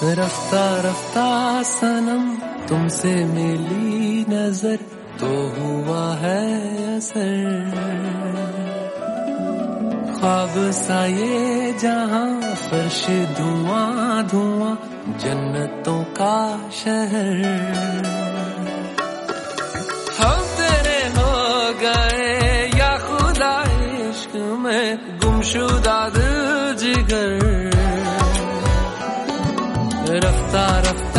रफ्ता रफ्ता सनम तुमसे मिली नजर तो हुआ है असर। ख्वाब सा ये जहां फर्श धुआं धुआं जन्नतों का शहर। हम तेरे हो गए या खुदा इश्क में गुमशुदा दिल जिगर। रफ्ता रफ्ता